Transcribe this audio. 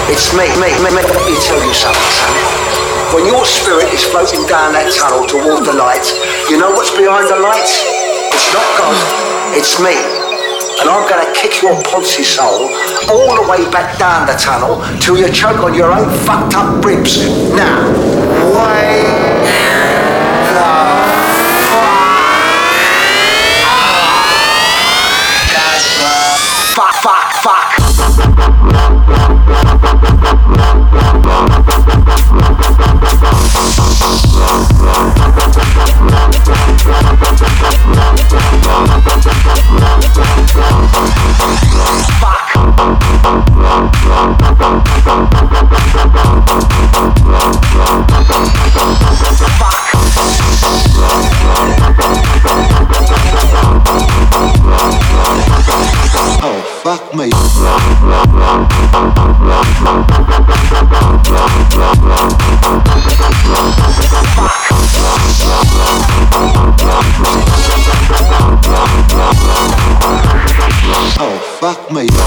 It's me. Let me tell you something, son. When your spirit is floating down that tunnel toward the light, you know what's behind the light? It's not God, it's me. And I'm gonna kick your Ponzi soul all the way back down the tunnel till you choke on your own fucked up ribs. Now, way the fuck. Fuck me. Oh, fuck me.